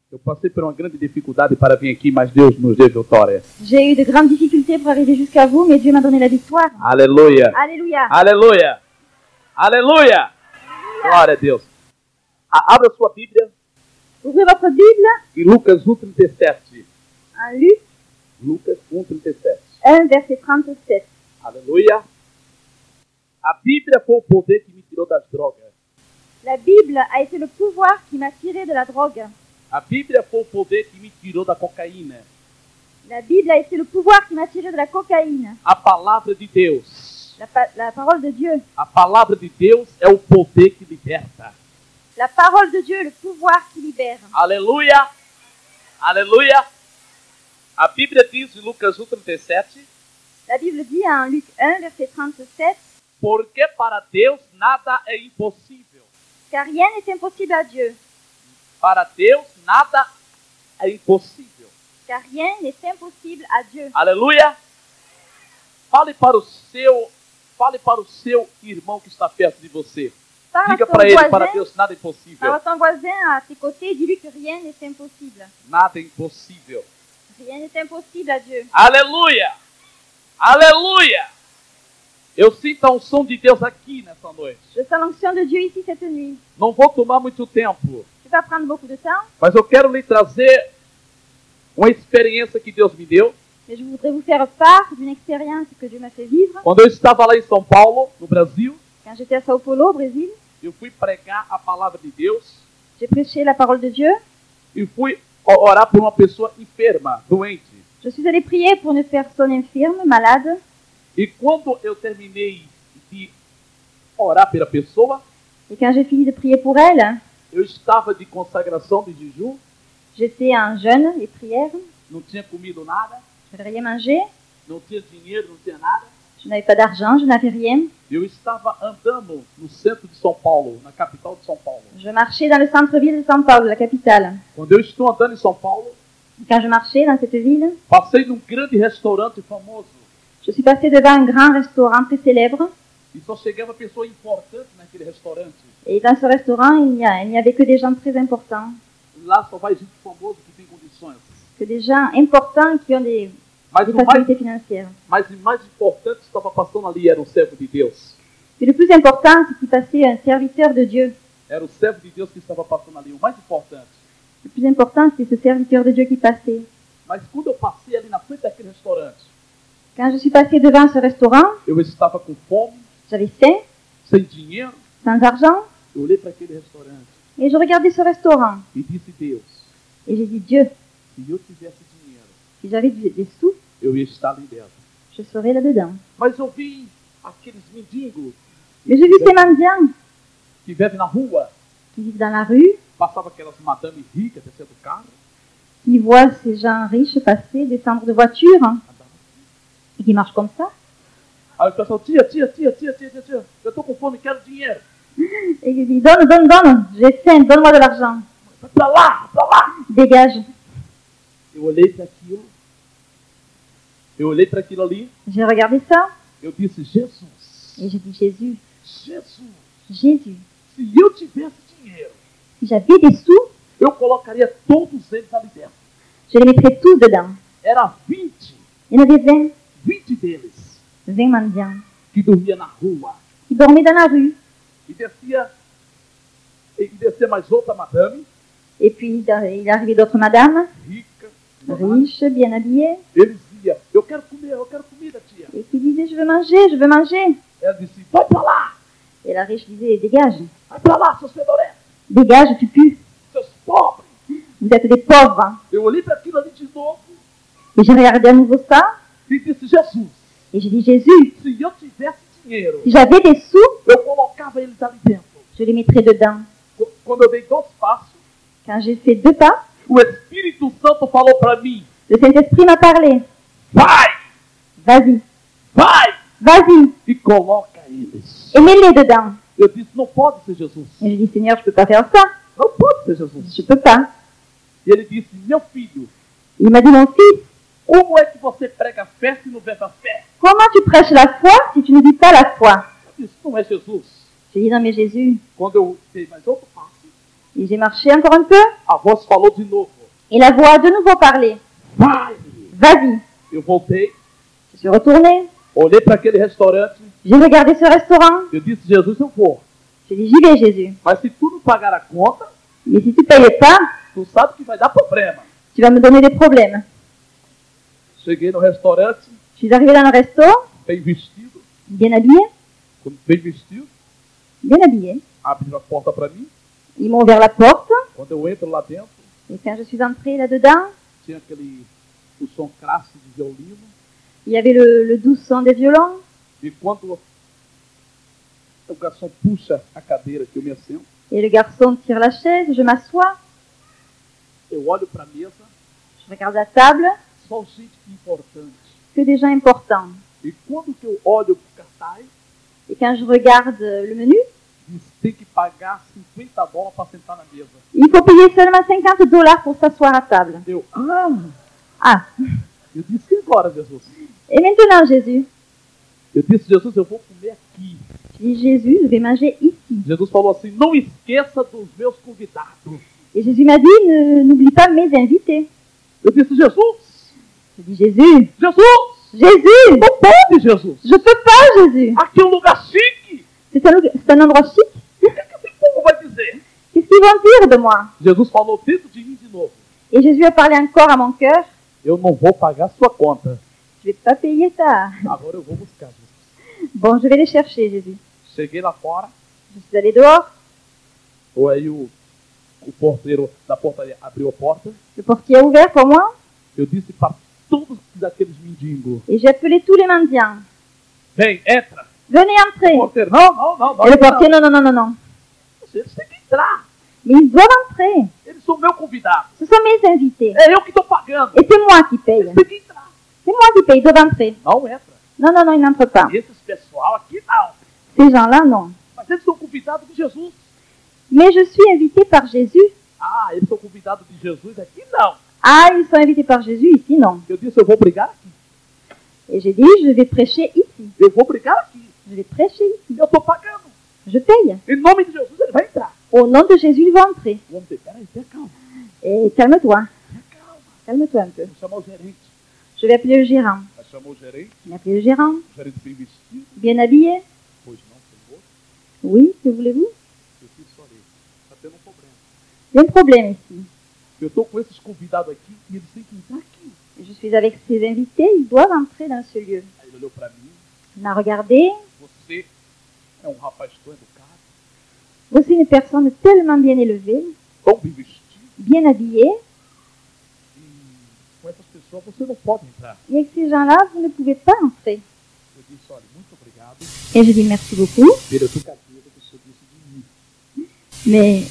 Eu passei por uma grande dificuldade para vir aqui, mas Deus nos deu vitória. J'ai eu de grandes difficultés pour arriver jusqu'à vous, mais Dieu m'a donné la victoire. Aleluia. Alléluia. Aleluia. Aleluia. Glória a Deus. Abra sua Bíblia Ouvrez votre Bible em Lucas 1:37. en Luc Lucas 1:37. 1, verset 37. Aleluia. A Bíblia foi o poder que me tirou das drogas. La Bible a été le pouvoir qui m'a tiré de la drogue. A Bíblia foi o poder que me tirou da cocaína. La Bible a été le pouvoir qui m'a tiré de la cocaïne. A palavra de Deus. La parole de Dieu. A palavra de Deus é o poder que liberta. La parole de Dieu, le pouvoir qui libère. Aleluia. Aleluia. A Bíblia diz em Lucas 1:37, La Bible dit en Luc 1, verset 37, porque para Deus nada é impossível. car rien n'est impossible à Dieu. Para Deus nada é impossível. Car rien n'est impossible à Dieu. Aleluia. Fale para o seu irmão que está perto de você. Parle à Diga ton para ele, voisin, para Deus nada é impossível. parle à ton voisin à tes côtés, dis-lui que rien n'est impossible. Nada é impossível. Rien n'est impossible à Dieu. Aleluia. Aleluia. Eu sinto a unção de Deus aqui nessa noite. Je sens l'onction de Dieu ici cette nuit. Não vou tomar muito tempo, Je ne vais pas prendre beaucoup de temps, mas eu quero lhe trazer uma experiência que Deus me deu. mais je voudrais vous faire part d'une expérience que Dieu m'a fait vivre. Quando eu estava lá em São Paulo, no Brasil, Quand j'étais à Sao Paulo, au Brésil, eu fui pregar a palavra de Deus j'ai prêché la parole de Dieu. e fui orar por uma pessoa enferma, doente. Je suis allée prier pour une personne infirme, malade. E quando eu terminei de orar pela pessoa, Et quand j'ai fini de prier pour elle, eu estava de consagração, de jejum, j'étais en jeûne et prière. não tinha comido nada, Je n'avais rien mangé. não tinha dinheiro, não tinha nada. Je n'avais pas d'argent, je n'avais rien. Eu estava andando no centro de São Paulo, na capital de São Paulo. Je marchais dans le centre-ville de São Paulo, la capitale. Quando eu estou andando em São Paulo, Quand je marchais dans cette ville, passei num grande restaurante famoso je suis passée devant un grand restaurant très célèbre. e só chegava pessoa importante naquele restaurante. Et dans ce restaurant, il n'y avait que des gens très importants. Lá só vai gente famosa que tem condições. Que des gens importants qui ont des Mas o facilités financières. mais o mais importante que estava passando ali era um servo de Deus. Et le plus important, c'est qu'il passait un serviteur de Dieu. Era o servo de Deus que estava passando ali, o mais importante. Le plus important, c'est ce serviteur de Dieu qui passait. Mas quando eu passei ali na frente daquele restaurante, Quand je suis passée devant ce restaurant, eu estava com fome, j'avais faim, sem dinheiro. sans argent, Eu olhei para aquele restaurante et je regardais ce restaurant. e disse: Deus, Et j'ai dit, Dieu, se eu tivesse dinheiro, si j'avais des sous, eu ia estar ali dentro. je serais là-dedans. Mas eu vi aqueles mendigos Mais j'ai vu ces mendiants que vivem na rua, qui vivent dans la rue, passava aquelas madames ricas descendo do carro, qui voient ces gens riches passer, descendre de voiture, et qui marchent comme ça. aí o pessoal: tia, eu tô com fome, quero dinheiro. Et qui disent, donne, j'ai faim, donne-moi de l'argent. Vai pra lá. Dégage. Eu olhei para aquilo ali, J'ai regardé ça, eu disse: Jesus, et j'ai dit, Jésus, se eu tivesse dinheiro, si j'avais des sous, eu colocaria todos eles ali dentro. je les mettrais tous dedans. Era 20 Il y en avait 20 deles 20 mendiants, que dormia na rua. qui dormaient dans la rue. E descia mais outra madame, Et puis, il arrivait d'autres madames, rica, riches, bien habillées, ele dizia: eu quero comida, tia. et qui disaient, je veux manger. Ela disse: vai pra lá, Et la riche disait, dégage, vai pra lá, seus fedorentos, dégage, tu pues. seus pobres. Vous êtes des pauvres. Hein. Eu olhei para aquilo ali de novo Et j'ai regardé à nouveau ça, e disse: Jesus, et j'ai dit, Jésus, se eu tivesse dinheiro, si j'avais des sous, eu colocava eles ali dentro. je les mettrais dedans. Quando eu dei 2 passos, Quand j'ai fait 2 pas, o Espírito Santo falou para mim: le Saint-Esprit m'a parlé. vai, Vas-y, e coloca eles. et mets-les dedans. Eu disse: não pode ser Jesus, Et je dis, Seigneur, je peux pas faire ça. não pode ser Jesus. Je peux pas. E ele disse: meu filho, Il m'a dit, mon fils, como é que você prega fé se não vive a fé? comment tu prêches la foi si tu ne vis pas la foi? Eu disse: não é Jesus. J'ai dit, non mais Jésus. Quando eu dei mais outro passo, Et j'ai marché encore un peu. a voz falou de novo: Et la voix a de nouveau parlé. Vai! Vas-y. Eu voltei, Je suis retournée. olhei para aquele restaurante, J'ai regardé ce restaurant. eu disse, Jesus, eu vou. J'ai dit, j'y vais, Jésus. Mas se tu não pagar a conta, Mais si tu ne payais pas, tu sabe que vai dar problema. tu vas me donner des problèmes. Cheguei no restaurante, Je suis arrivée dans le resto, bem vestido. bien habillée, Quando bem vestido, bien habillée. abriram a porta para mim. Ils m'ont ouvert la porte. Quando eu entro lá dentro, Et quand je suis entrée là-dedans, tinha o som clássico de violino. il y avait le doux son des violons. E quando o garçom puxa a cadeira que eu me assento, Et le garçon tire la chaise, je m'assois, eu olho para a mesa, je regarde la table, só gente importante. que des gens importants. E quando que eu olho para o cartaz, Et quand je regarde le menu, diz tem que pagar $50 para sentar na mesa. il faut payer seulement $50 pour s'asseoir à table. Eu disse, e agora, Jesus? Et maintenant, Jésus, Eu disse, Jesus, eu vou comer aqui. je dis, Jésus, je vais manger ici. Jesus falou assim, não esqueça dos meus convidados. Et Jésus m'a dit, n'oublie pas mes invités. Eu disse, Jesus, Je dis, Jésus, Jesus, Jésus, não pode, Jesus. je peux pas, Jésus. Aqui é um lugar chique. C'est un endroit chic. O que esse povo vai dizer? Qu'est-ce qu'ils vont dire de moi? Jesus falou dentro de mim de novo. Et Jésus a parlé encore à mon cœur. Eu não vou pagar sua conta. Je vais pas payer ta. Agora eu vou buscar, Jesus. Bon, je vais les chercher, Jésus. Cheguei lá fora, Je suis allée dehors. aí o porteiro da portaria abriu a porta. Le portier a ouvert pour moi. Eu disse para todos aqueles mendigos, Et j'ai appelé tous les mendiants. vem, entra. Venez O entrer. porteiro, não. Et le portier, non, non, non, non, non. Eles têm que entrar. Mais ils doivent entrer. Eles são meu convidado. Ce sont mes invités. É eu que estou pagando. Et c'est moi qui paye. Eles têm que entrar. C'est moi qui paye. Ils doivent entrer. Não entra. Non, non, non, ils n'entrent pas. Esses pessoal aqui não. Ces gens-là, non. Mas eles são convidados de Jesus. Mais je suis invitée par Jésus. Ah, eles são convidados de Jesus aqui não. Ah, ils sont invités par Jésus, ici, non. Eu disse, eu vou brigar aqui. Et j'ai dit, je vais prêcher ici. Eu vou brigar aqui. Je vais prêcher ici. Eu estou pagando. Je paye. Em nome de Jesus, ele vai entrar. Au nom de Jésus, ils vont entrer. O homem disse, peraí, tenha calma. Et calme-toi. Tenha calma. Calme-toi un peu. Vou chamar o gerente. Je vais appeler le gérant. Vai chamar o gerente. Il a appelé le gérant. O gerente bem vestido. Bien habillé. Pois não, senhor. Oui, que voulez-vous? Eu disse, olha, está tendo problema. Il y a un problème ici. Eu estou com esses convidados aqui e eles têm que entrar aqui. Je suis avec ces invités, ils doivent entrer dans ce lieu. Aí ele olhou para mim. Il m'a regardé. Você é um rapaz tão educado, Voici une personne tellement bien élevée, tão bem vestido. bien habillée. E com essas pessoas você não pode entrar. Et avec ces gens-là, vous ne pouvez pas entrer. Eu disse, olha, muito obrigado Et je dis merci beaucoup. pela educativa que o senhor disse de mim. Mais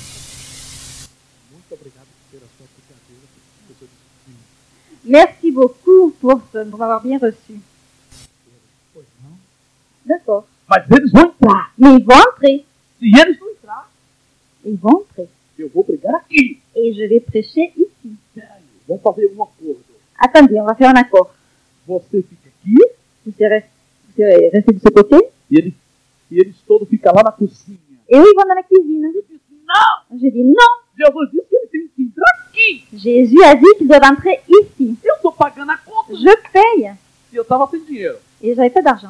Muito obrigado pela sua educativa que o senhor disse de mim. merci beaucoup pour m'avoir bien reçu. Pois não. D'accord. Mas eles vão entrar. Mais ils vont entrer. Se eles não entrar, Ils vont entrer. eu vou brigar aqui. Et je vais prêcher ici. Peraí, vamos fazer um acordo. Attendez, on va faire un accord. Você fica aqui Vous serez resté de ce côté. e eles todos ficam lá na cozinha. Et eux, ils vont dans la cuisine. Eu disse, não! Je dis non. Jesus disse que eles têm que entrar aqui. Jésus a dit qu'ils doivent entrer ici. Eu estou pagando a conta. Je paye. E eu estava sem dinheiro. Et j'avais pas d'argent.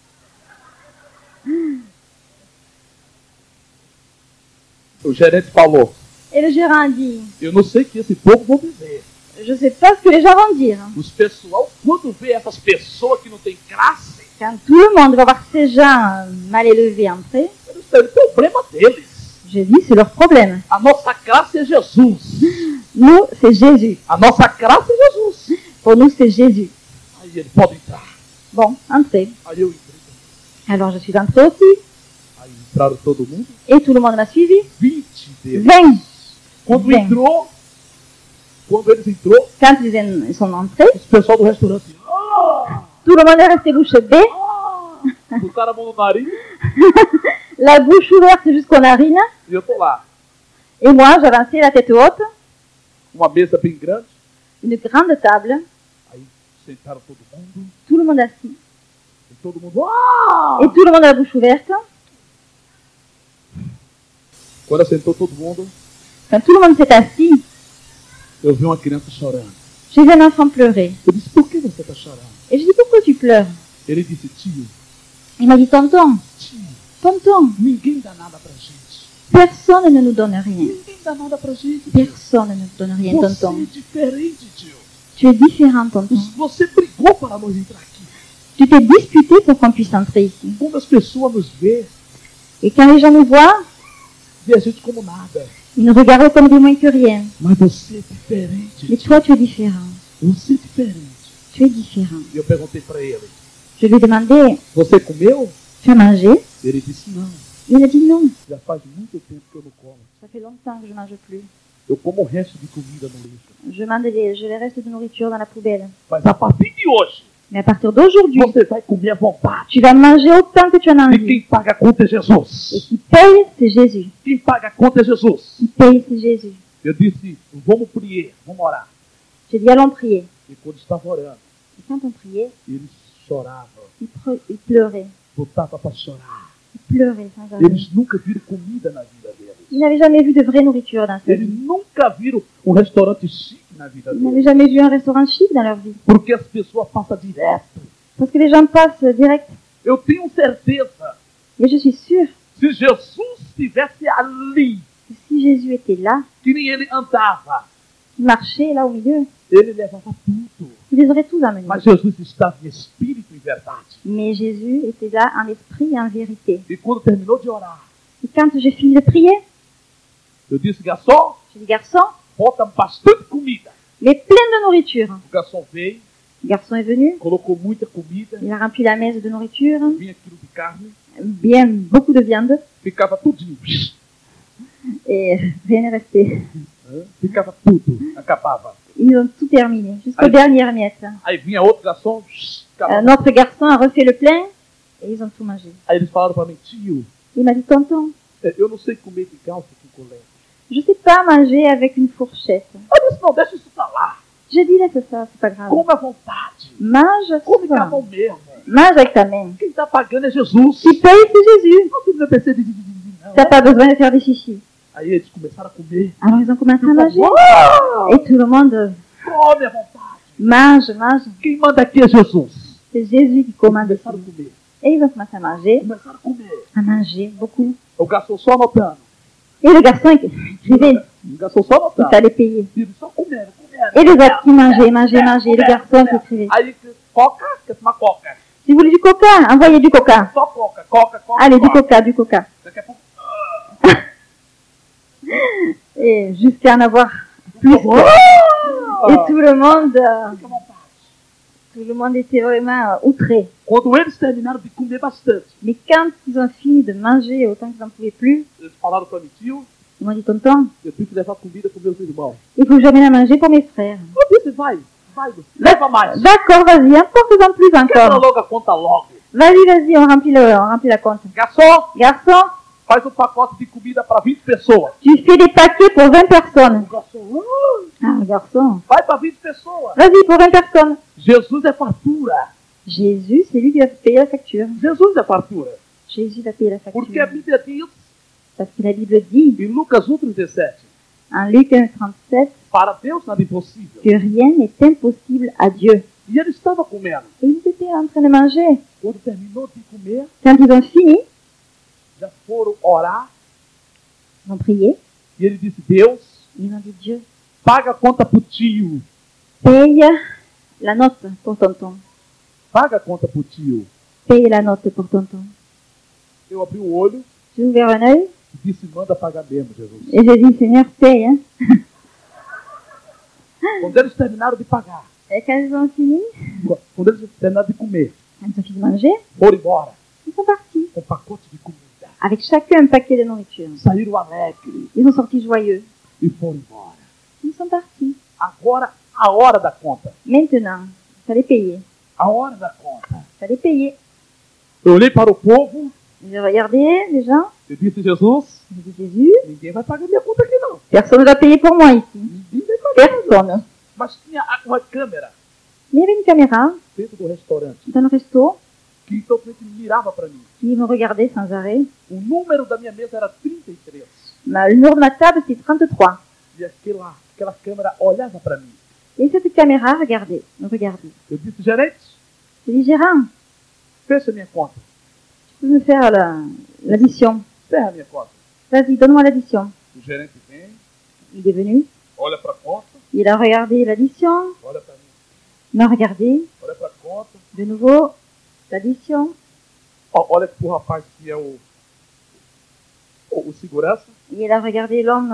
O gerente falou, Et le gérant a dit, eu não sei o que esse povo vão dizer. je sais pas ce que les gens vont dire. Os pessoal, quando vê essas pessoas que não têm classe, Quand tout le monde va voir ces gens mal élevés entrer, eles têm o problema deles. je dis, c'est leur problème. A nossa classe é Jesus. Nous, c'est Jésus. A nossa classe é Jesus. Pour nous, c'est Jésus. Aí ele pode entrar. Bon, entrez. Aí eu entrei. Alors, je suis entrée aussi. Aí entraram todo mundo. Et tout le monde m'a suivi. 20 deles. 20. Quando 20. entrou, quando eles entrou, Quand ils sont entrés, os pessoal do restaurante, ah, tout le monde est resté bouche bée. botaram a mão no nariz La bouche ouverte jusqu'aux narines. e eu tô lá. Et moi, j'avançais la tête haute. Uma mesa bem grande. Une grande table. Aí sentaram todo mundo. Tout le monde assis. E todo mundo, ah! Et tout le monde a la bouche ouverte. Quando assentou todo mundo, Quand tout le monde s'est assis, Eu vi uma criança chorando. J'ai vu un enfant pleurer. Eu disse, por que você está chorando? Et je dis, pourquoi tu pleures? Ele disse, tio, Il m'a dit, tonton, tonton, ninguém dá nada pra gente. personne ne nous donne rien. Ninguém dá nada pra gente. Personne ne nous donne rien, Você tonton. é diferente, tio. Tu es différent, tonton. Você brigou para nós entrar aqui. Tu t'es disputé pour qu'on puisse entrer ici. Quando as pessoas nos vê, Et quand les gens nous voient, vê a gente como nada. ils nous regardent comme des moins que rien. Mas você é diferente. Mais toi, tu es différent. Você é diferente. Tu es différent. E eu perguntei para ele, Je lui ai demandé, você comeu? tu as mangé? Ele disse, não. Il a dit non. Já faz muito tempo que eu não como. Ça fait longtemps que je ne mange plus. Eu como o resto de comida no lixo. Je mange les restes de nourriture dans la poubelle. Mas a partir de hoje, Mais à partir d'aujourd'hui, você vai comer à vontade. tu vas manger autant que tu en as E envie. quem paga a conta é Et Jesus. qui paye, c'est Jésus. Quem paga a conta é Jesus. Qui paye, c'est Jésus. Eu disse, vamos prier, vamos orar. J'ai dit, allons prier. E quando estava orando, Et quand on priait, eles choravam, il pleurait. botava para chorar. Il pleurait sans arrêt. Eles nunca viram comida na vida deles. Ils n'avaient jamais vu de vraie nourriture dans sa Eles vie. nunca viram um restaurante chique na vida Ils n'avaient deles. jamais vu un restaurant chic dans leur vie. Porque as pessoas passam direto. Parce que les gens passent direct. Eu tenho certeza, Et je suis sûre se Jesus estivesse ali, que si Jésus était là, que nem ele andava, il marchait là au milieu, ele levava tudo. il les aurait tous amenés. Mas Jesus estava em espírito e verdade. Mais Jésus était là en esprit et en vérité. E quando terminou de orar, Et quand j'ai fini de prier, eu disse, garçom, j'ai dit, garçon, bota bastante comida. mais plein de nourriture. O garçom veio, Le garçon est venu, colocou muita comida, il a rempli la messe de nourriture, vinha quilo de carne, bien beaucoup de viande, ficava tudinho. et rien n'est resté. Ficava tudo, acabava. Ils ont tout terminé, jusqu'aux Allez. dernières miettes. Aí vinha outro garçom, acabava. Un autre garçon a refait le plein, et ils ont tout mangé. Aí eles falaram para mim, tio, Il m'a dit, tonton, eu não sei comer de calça com colher. je sais pas manger avec une fourchette. Eu disse, não, deixa isso pra lá. J'ai dit, laisse ça, c'est pas grave. Come à vontade. Mange Come com a ça. mão mesmo. Mange avec ta main. Quem está pagando é Jesus. Qui paye, c'est Jésus. Não precisa pensar de não. T'as pas besoin de faire des chichis. Aí eles começaram a comer. Alors ils ont commencé à manger. Uau! Et tout le monde Come à vontade. mange, mange. Quem manda aqui é Jesus. C'est Jésus qui commande. Começaram a comer. Et ils ont commencé à manger, Começaram a comer. beaucoup. O garçom só anotando. Et le garçon écrivait, O garçom só il anotando. fallait payer. Eles só comeram, comeram. Et les autres qui mangeaient, mangeaient. Et le garçon qui écrivait. Aí, coca, quer tomar coca. Si vous voulez du coca, envoyez du coca. Só coca, coca, coca. Allez, du coca. coca, du coca. Daqui a pouco. Et jusqu'à en avoir plus. Et tout le monde, Fica à vontade. tout le monde était vraiment outré. Quando eles terminaram de comer bastante, Mais quand ils ont fini de manger autant qu'ils n'en pouvaient plus, eles falaram para mim, tio, ils m'ont dit, tonton, eu tenho que levar comida para meus irmãos. il faut que j'amène à manger pour mes frères. Eu disse, vai, leva mais. D'accord, vas-y, emporte-en plus Quebra encore. logo a conta logo. Vas-y, on remplit la compte. Garçom, Garçon, faz um pacote de comida para 20 pessoas. tu fais des paquets pour 20 O personnes. garçom, Ah, garçon, vai para 20 pessoas. vas-y, pour 20 personnes. Jesus é fartura. Jésus, c'est lui qui va payer la facture. Jesus é fartura. Jésus va payer la Porque a facture. Bíblia diz, Parce que la Bible dit, em Lucas 1,37, en Luc 1,37, para Deus nada é impossível. que rien n'est impossible à Dieu. E ele estava comendo. Et ils étaient en train de manger. Quando terminou de comer, Quand ils ont fini, já foram orar. ils ont prié. E ele disse, Deus, Ils ont dit, Dieu, paga a conta pro tio. paye la note pour tonton. Paga a conta pro tio. Paye la note pour tonton. Eu abri o olho J'ai ouvert un œil e disse, manda pagar mesmo, Jesus. et j'ai dit, Seigneur, paye. Hein. Quando eles terminaram de pagar, Et quand ils ont fini, quando eles terminaram de comer, quand ils ont fini de manger, foram embora ils sont partis. com um pacote de comida. Avec chacun un paquet de nourriture. Saíram alegres Ils sont sortis joyeux. e foram embora. Ils sont partis. Agora, a hora da conta. Maintenant, il fallait payer. A hora da conta. Il fallait payer. Eu olhei para o povo J'ai regardé les gens. e disse, Jesus, J'ai dit, Jésus, ninguém vai pagar minha conta aqui não. personne ne va payer pour moi ici. Ninguém vai pagar. Personne. Mas tinha uma câmera Mais il y avait une caméra dentro do restaurante dans le resto que então mirava para mim. qui me regardait sans arrêt. O número da minha mesa era 33. Le numéro de ma table, c'était 33. E aquela câmera olhava para mim. Et cette caméra regardait, me regardait. Eu disse, gerente, Je dis, Gérard, fecha minha conta. tu peux me faire l'addition. Ferra minha conta. Vas-y, donne-moi l'addition. O gerente vem, Il est venu, olha para a conta, il a regardé l'addition, olha para mim, il m'a regardé, olha para a conta. de nouveau, l'addition. Ó, olha pro rapaz que é o segurança. Et il a regardé l'homme,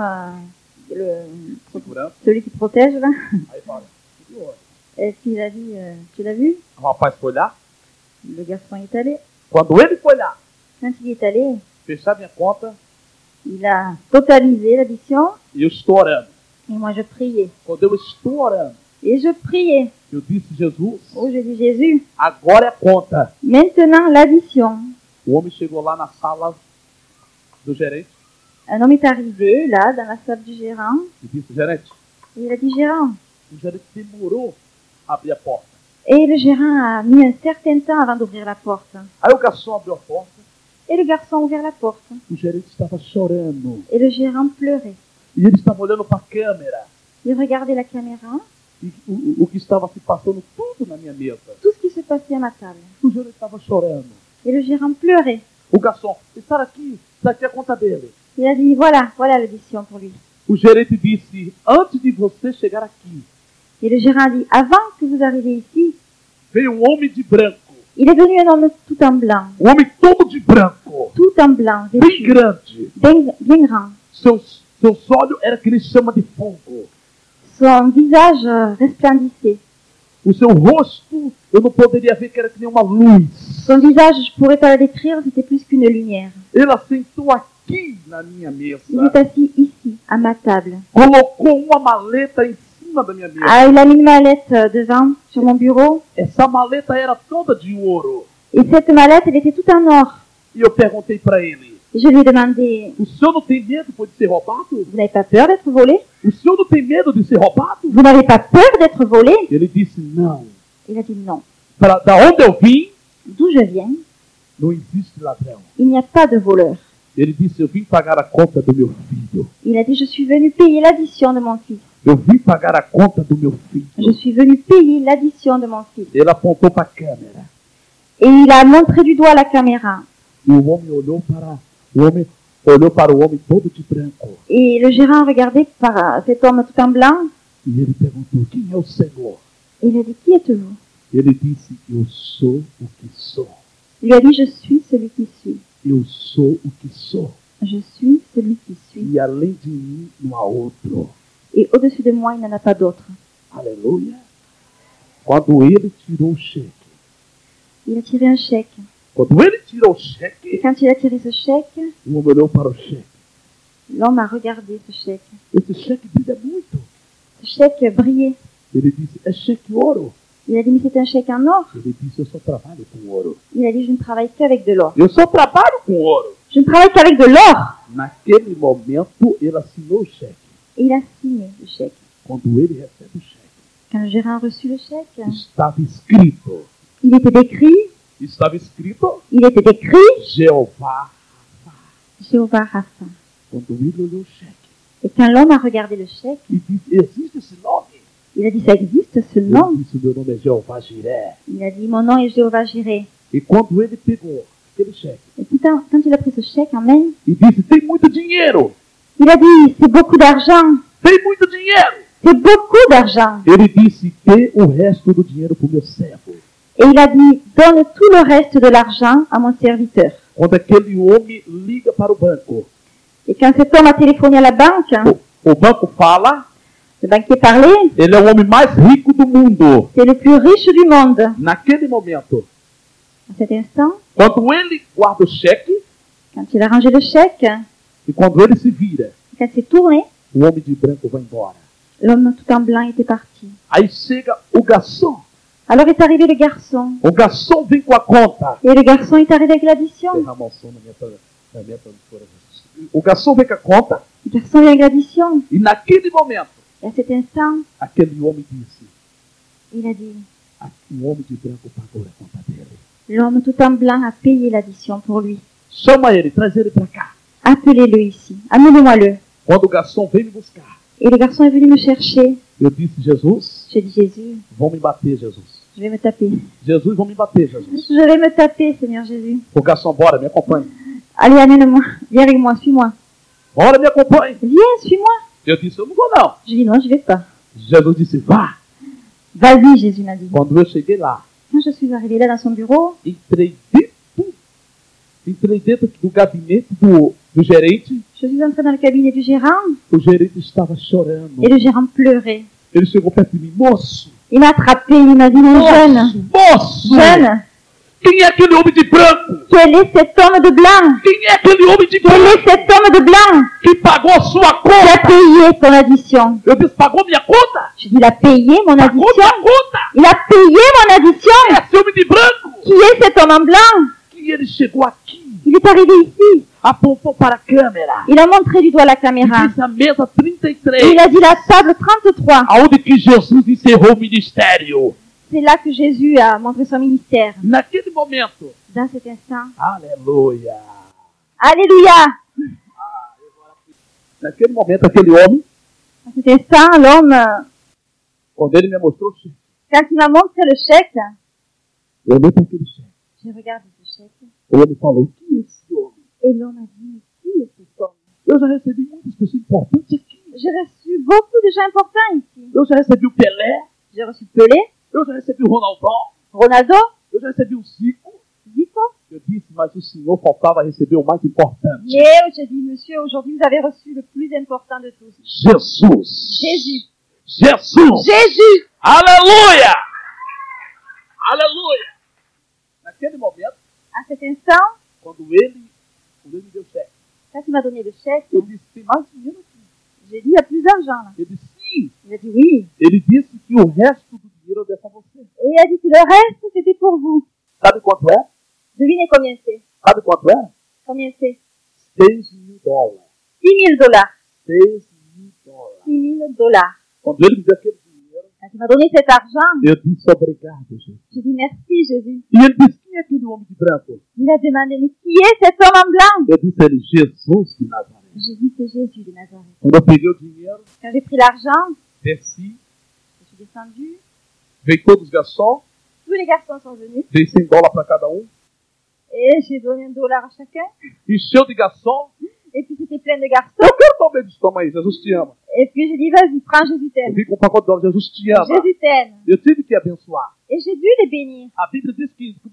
Segurança. celui qui protège là. Aí fala, e olha. Et puis il a dit, tu l'as vu? O rapaz foi olhar. Le garçon est allé. Quando ele foi olhar, Quand il est allé, fechar minha conta, il a totalisé l'addition. e eu estou orando. Et moi, je priais. Quando eu estou orando, Et je priais. eu disse, Jesus, Oh, je dis, Jésus, agora é a conta. maintenant l'addition. O homem chegou lá na sala do gerente Un homme est arrivé, là, dans la salle du gérant. e disse, gerente, Et il a dit, gérant. o gerente demorou a abrir a porta. Et le gérant a mis un certain temps avant d'ouvrir la porte. Aí o garçom abriu a porta, Et le garçon a ouvert la porte. o gerente estava chorando. Et le gérant pleurait. E ele estava olhando para a câmera. Il regardait la caméra, E o que estava se passando tudo na minha mesa. tout ce qui se passait à ma table. O gerente estava chorando. Et le gérant pleurait. O garçom, está aqui é a conta dele. Il a dit, voilà l'addition pour lui. O gerente disse, antes de você chegar aqui, Et le gérant a dit, avant que vous arriviez ici, veio um homem de branco. il est venu un homme tout en blanc. Um homem todo de branco. Tout en blanc, Bem vêtu, grande. bien grand. Seus olhos era que ele chama de fogo. Son visage resplendissait. O seu rosto, eu não poderia ver que era que nem uma luz. Son visage, je pourrais pas le décrire, c'était plus qu'une lumière. Ele assentou aqui na minha mesa. Il est assis ici, à ma table. Colocou uma maleta em cima da minha mesa. Ah, il a mis une mallette devant, sur mon bureau. Essa maleta era toda de ouro. Et cette mallette, elle était toute en or. E eu perguntei para ele, Et je lui ai demandé, o senhor não tem medo de ser roubado? vous n'avez pas peur d'être volé? O senhor não tem medo de ser roubado? Vous n'avez pas peur d'être volé? Ele disse, não. Il a dit non. Da onde eu vim, D'où je viens, não existe ladrão. il n'y a pas de voleur. Ele disse, eu vim pagar a conta do meu filho. Il a dit, je suis venu payer l'addition de mon fils. Eu vim pagar a conta do meu filho. Je suis venu payer l'addition de mon fils. Ele apontou para a câmera. Et il a montré du doigt la caméra. E o homem olhou para o homem todo de branco. Et le gérant regardait par cet homme tout en blanc. E ele perguntou, quem é o Senhor? Et il a dit, qui êtes-vous? Ele disse, eu sou o que sou. Il lui a dit, je suis celui qui suis. Eu sou o que sou. Je suis celui qui suis. E além de mim, não há outro. Et au-dessus de moi, il n'en a pas d'autre. Aleluia. Quando ele tirou o cheque. Il a tiré un chèque. Quando ele tirou o Et cheque, quand il a tiré ce chèque, o homem olhou para o cheque. l'homme a regardé ce chèque. Esse cheque brilha muito. Ce chèque brillait. Ele disse, é cheque ouro. Il a dit, mais c'est un chèque en or. Ele disse, eu só trabalho com ouro. Il a dit, je ne travaille qu'avec de l'or. Eu só trabalho com ouro. Je ne travaille qu'avec de l'or. Naquele momento, ele assinou o cheque. Et il a signé le chèque. Quando ele recebe o cheque, Quand le gérant a reçu le chèque, estava escrito, il était écrit, Jeová. Jéhovah Rapha. Quando ele olhou o cheque Et quand l'homme a regardé le chèque, e disse, existe esse nome? il a dit, ça existe ce nom? Ele disse, meu nome é Jeová Jiré. Il a dit, mon nom est Jéhovah Jireh. E quando ele pegou aquele cheque Et puis quand il a pris ce chèque en main, e disse, tem muito dinheiro, il a dit, c'est beaucoup d'argent. tem muito dinheiro. C'est beaucoup d'argent. Ele disse, dê o resto do dinheiro para o meu servo. Et il a dit, donne tout le reste de l'argent à mon serviteur. Quando aquele homem liga para o banco, Et quand cet homme a téléphoné à la banque, o banco fala, le banquier parlait, ele é o homem mais rico do mundo. c'est le plus riche du monde. Naquele momento, À cet instant, quando ele guarda o cheque quand il a rangé le chèque, e quando ele se vira, quand il s'est tourné, o homem de branco vai embora. l'homme tout en blanc était parti. Aí chega o garçom. Alors est arrivé le garçon. O garçom vem com a conta. Et le garçon est arrivé avec l'addition. Derrama o som na minha tradutora. O garçom vem com a conta. Le garçon vient avec l'addition. E naquele momento, Et à cet instant, aquele homem disse, il a dit, o homem de branco pagou a conta dele. l'homme tout en blanc a payé l'addition pour lui. Chama ele, traz ele para cá. Appelez-le ici. Amenez-moi-le. Quando o garçom vem me buscar, Et le garçon est venu me chercher. Eu disse, Jesus, J'ai dit, Jésus, vão me bater, Jesus. je vais me taper. Jesus, vão me bater, Jesus. Je vais me taper, Seigneur Jésus. O garçom, bora, me acompanhe. Allez, amène-moi. Viens avec moi, suis-moi. Bora, me acompanhe. Viens, suis-moi. Eu disse, eu não vou não. Je dis, non, je vais pas. Jesus disse, vá. Vas-y, Jésus m'a dit. Quando eu cheguei lá, Quand je suis arrivée là dans son bureau, entrei dentro do gabinete do gerente. je suis entrée dans le cabinet du gérant O gerente estava chorando. et le gérant pleurait. Ele chegou perto de mim, moço, Il m'a attrapé, il m'a dit, mon jeune, moço, jeune, quem é aquele homem de branco? quel est cet homme de blanc? Quem é aquele homem de Quel branco est cet homme de blanc que pagou a sua qui a conta? payé ton addition? Eu disse, pagou minha conta? Je dis, il a payé mon Pagou addition. minha conta? Il a payé mon addition. Esse homem de branco Qui est cet homme en blanc? que ele chegou aqui, Il est arrivé ici. apontou para a câmera Il a montré du doigt la e caméra. disse a mesa Et 33, il a dit la table 33. aonde que Jesus encerrou o ministério. C'est là que Jésus a montré son ministère. Naquele momento, Dans cet instant. aleluia. Alléluia. Naquele momento, aquele homem, Dans cet instant, l'homme, quando ele me mostrou o cheque, quand il m'a montré le chèque, eu olhei para aquele cheque. j'ai regardé ce chèque. O homem falou, que é esse homem? Et l'homme a dit, mais qui est cet homme? Eu já recebi muitas pessoas importantes aqui. J'ai reçu beaucoup de gens importants ici. Eu já recebi o Pelé, J'ai reçu Pelé, eu já recebi o Ronaldão, Ronaldo, eu já recebi o Zico. Zico. Eu disse, mas o senhor faltava receber o mais importante. Mais j'ai dit, monsieur, aujourd'hui, vous avez reçu le plus important de tous. Jesus. Jésus. Jesus. Jésus. Aleluia. Aleluia. Naquele momento, À cet instant, quando ele me deu o cheque, quand il m'a donné le chèque, eu disse, tem mais dinheiro aqui. j'ai dit, il y a plus d'argent là. Ele disse, sim. Il a dit oui. Ele disse que o resto do dinheiro eu desse a você. Et il a dit que le reste, c'était pour vous. Sabe quanto é? Devinez combien c'est. Sabe quanto é? Combien c'est? $6.000. 6 000 dollars. $6.000. 6 000 dollars. Quando ele me deu aquele dinheiro, Quand il m'a donné cet argent, eu disse obrigado, Jesus. j'ai dit merci Jésus. E ele disse, quem é aquele homem de branco? Il a demandé, mais qui est cet homme en blanc? Eu disse a ele, Jesus de Nazaré. J'ai dit, c'est Jésus de Nazareth. Quando eu peguei o dinheiro, Quand j'ai pris l'argent, desci, je suis descendu. veio todos os garçons, Tous les garçons sont venus. dei $100 para cada um, Et j'ai donné $1 à chacun. encheu de garçom. Et puis c'était plein de garçons. Eu quero tomar disso, toma aí, Jesus te ama. Et puis j'ai dit, vas-y, prends, Jésus Eu t'aime. vim com um pacote de dólares, Jesus te ama. Jésus t'aime. Eu tive que abençoar. Et j'ai dû les bénir. A Bíblia diz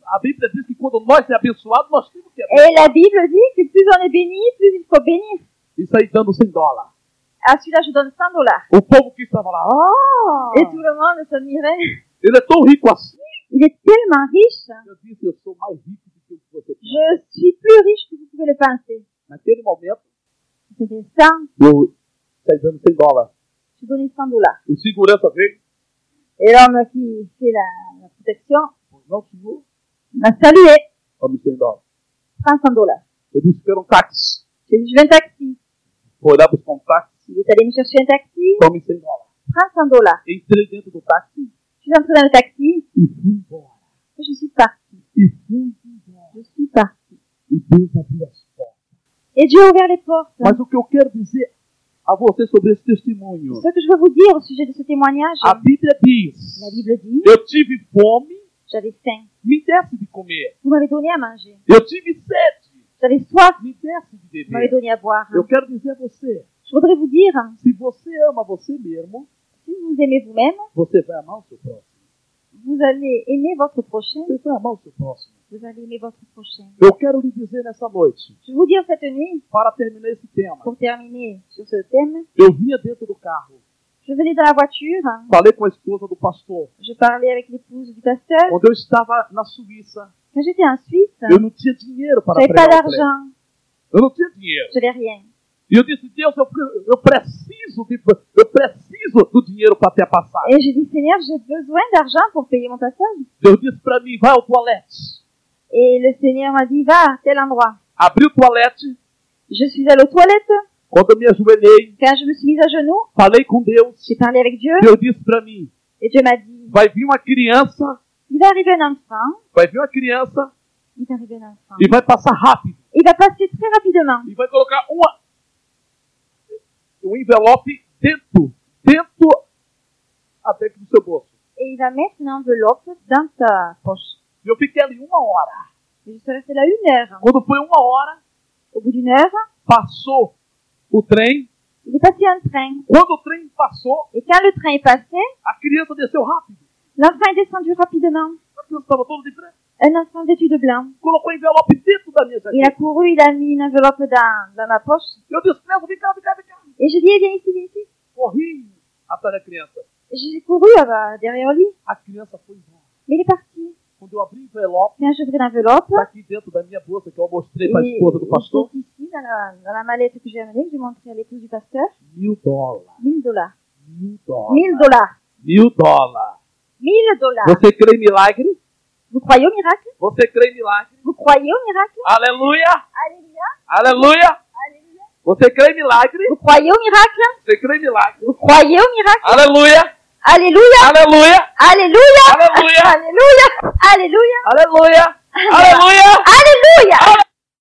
que quando nós é abençoado, nós temos que abençoar. Et la Bible dit que plus on est béni, plus il faut bénir. Isso aí dando $100. À celui-là, je donne $100. O povo que estava lá, Et tout le monde s'admirait. ele é tão rico assim. Il est tellement riche. Eu disse, eu sou mais rico do que o que você tem. Je suis plus riche que vous pouvez le penser. Naquele momento, C'était ça. eu saí dando $100. Je donnais $100. O segurança veio, Et l'homme qui fait la protection não, senhor, m'a salué. tome $100. Prends $100. Eu disse que era um táxi. J'ai dit, je veux un taxi. Vou olhar buscar um táxi, Il est allé me chercher un taxi. tome $100. Prends $100. Entrei dentro do táxi Je suis entrée dans le taxi e fui embora. et je suis partie. E fui embora. Je suis partie. E Deus abriu as portas. Et Dieu a ouvert les portes. Mas o que eu quero dizer a você sobre esse testemunho, Ce que je veux vous dire au sujet de ce témoignage, a Bíblia diz, la Bible dit, eu tive fome, j'avais faim. me desse de comer. Vous m'avez donné à manger. Eu tive sede, J'avais soif. me desse de Vous m'avez beber. donné à boire. Eu quero dizer a você, Je voudrais vous dire, se você ama você mesmo, si vous aimez vous-même, você vai amar o seu próximo. vous allez aimer votre prochain. Você vai amar o seu próximo. Vous allez aimer votre prochain. Eu quero lhe dizer nessa noite, Je vais vous dire cette nuit, para terminar esse tema, pour terminer sur ce thème, eu vinha dentro do carro, je venais dans la voiture, falei com a esposa do pastor, je parlais avec l'épouse du pasteur. quando eu estava na Suíça, Quand j'étais en Suisse, eu não tinha dinheiro para j'avais pas pregar o prêmio. d'argent, Eu não tinha dinheiro. j'avais rien. E eu disse, Deus, eu preciso do dinheiro para ter a passagem. Et j'ai dit, Seigneur, j'ai besoin d'argent pour payer mon passage. Deus disse para mim, vai ao toalete. Et le Seigneur m'a dit, va à tel endroit. Abri o toalete, Je suis allée aux toilettes. quando eu me ajoelhei, Quand je me suis mise à genoux, falei com Deus. j'ai parlé avec Dieu. Deus disse para mim, Et Dieu m'a dit, vai vir uma criança, il va arriver un enfant. Il va arriver un enfant. e vai passar rápido. Il va passer très rapidement. E vai colocar um envelope dentro até que do seu bolso. Et il va mettre une enveloppe dans ta poche. E eu fiquei ali 1 hora. Et je suis restée là 1 heure. Quando foi 1 hora, Au bout d'1 heure, passou o trem. il est passé un train. Quando o trem passou, Et quand le train est passé, a criança desceu rápido. l'enfant est descendu rapidement. A criança estava toda de branco. Un enfant vêtu de blanc. Colocou a envelope dentro da minha Il a jaqueta. couru, il a mis une enveloppe dans ma poche. Eu disse, criança, vem cá, vem cá, vem cá. Et je dis, eh, viens ici, viens ici. Corri atrás da criança. Et j'ai couru derrière lui. A criança foi embora. Mais il est parti. Quando eu abri o envelope, Quand j'ouvris l'enveloppe, está aqui dentro da minha bolsa, que eu mostrei para a et esposa do pastor. c'est ici, dans la mallette que j'ai amenée, que j'ai montré à l'épouse du pasteur, $1.000. $1000. $1.000. $1000. $1.000. $1000. Você crê em milagre? Vous croyez au miracle? Você crê em milagre? Vous croyez au miracle? Aleluia! Alléluia. Aleluia! Alléluia. Você crê em milagre? Vous croyez au miracle? Você crê em milagre? Vous croyez au miracle? Aleluia! Alléluia. Aleluia! Alléluia. Alléluia. Alléluia. Alléluia. Aleluia!